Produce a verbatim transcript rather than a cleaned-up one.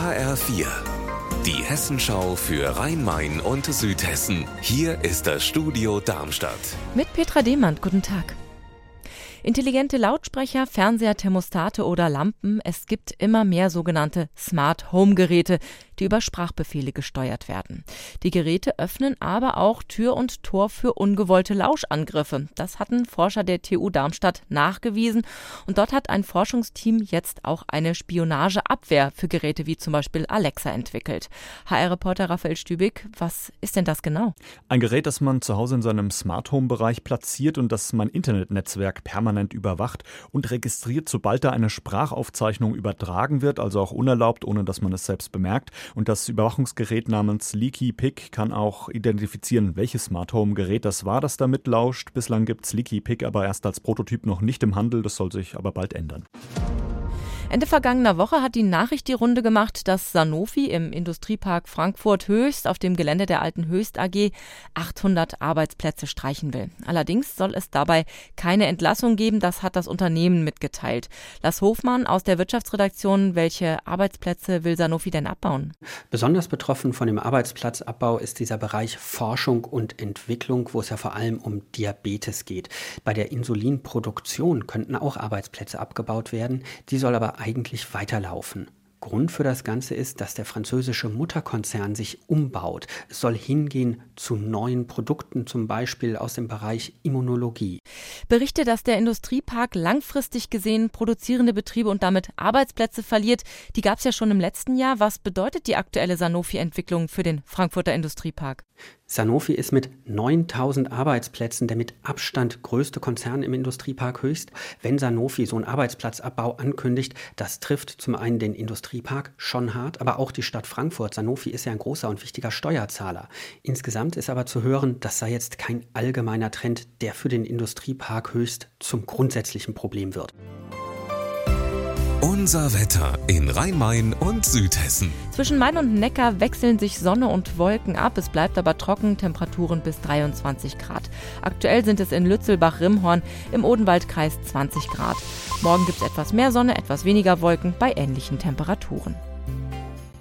H R vier, die Hessenschau für Rhein-Main und Südhessen. Hier ist das Studio Darmstadt. Mit Petra Demand, guten Tag. Intelligente Lautsprecher, Fernseher, Thermostate oder Lampen. Es gibt immer mehr sogenannte Smart-Home-Geräte, die über Sprachbefehle gesteuert werden. Die Geräte öffnen aber auch Tür und Tor für ungewollte Lauschangriffe. Das hatten Forscher der T U Darmstadt nachgewiesen. Und dort hat ein Forschungsteam jetzt auch eine Spionageabwehr für Geräte wie zum Beispiel Alexa entwickelt. H R-Reporter Raphael Stübig, was ist denn das genau? Ein Gerät, das man zu Hause in seinem Smart-Home-Bereich platziert und das mein Internetnetzwerk permanent überwacht und registriert, sobald da eine Sprachaufzeichnung übertragen wird, also auch unerlaubt, ohne dass man es selbst bemerkt. Und das Überwachungsgerät namens Leaky Pig kann auch identifizieren, welches Smart Home Gerät das war, das da mitlauscht. Bislang gibt es Leaky Pig aber erst als Prototyp noch nicht im Handel, das soll sich aber bald ändern. Ende vergangener Woche hat die Nachricht die Runde gemacht, dass Sanofi im Industriepark Frankfurt-Höchst auf dem Gelände der alten Höchst A G achthundert Arbeitsplätze streichen will. Allerdings soll es dabei keine Entlassung geben, das hat das Unternehmen mitgeteilt. Lars Hofmann aus der Wirtschaftsredaktion, welche Arbeitsplätze will Sanofi denn abbauen? Besonders betroffen von dem Arbeitsplatzabbau ist dieser Bereich Forschung und Entwicklung, wo es ja vor allem um Diabetes geht. Bei der Insulinproduktion könnten auch Arbeitsplätze abgebaut werden, die soll aber eigentlich weiterlaufen. Grund für das Ganze ist, dass der französische Mutterkonzern sich umbaut. Es soll hingehen zu neuen Produkten, zum Beispiel aus dem Bereich Immunologie. Berichte, dass der Industriepark langfristig gesehen produzierende Betriebe und damit Arbeitsplätze verliert, die gab es ja schon im letzten Jahr. Was bedeutet die aktuelle Sanofi-Entwicklung für den Frankfurter Industriepark? Sanofi ist mit neuntausend Arbeitsplätzen der mit Abstand größte Konzern im Industriepark Höchst. Wenn Sanofi so einen Arbeitsplatzabbau ankündigt, das trifft zum einen den Industriepark schon hart, aber auch die Stadt Frankfurt. Sanofi ist ja ein großer und wichtiger Steuerzahler. Insgesamt ist aber zu hören, das sei jetzt kein allgemeiner Trend, der für den Industriepark Höchst zum grundsätzlichen Problem wird. Unser Wetter in Rhein-Main und Südhessen. Zwischen Main und Neckar wechseln sich Sonne und Wolken ab. Es bleibt aber trocken, Temperaturen bis dreiundzwanzig Grad. Aktuell sind es in Lützelbach-Rimhorn im Odenwaldkreis zwanzig Grad. Morgen gibt es etwas mehr Sonne, etwas weniger Wolken bei ähnlichen Temperaturen.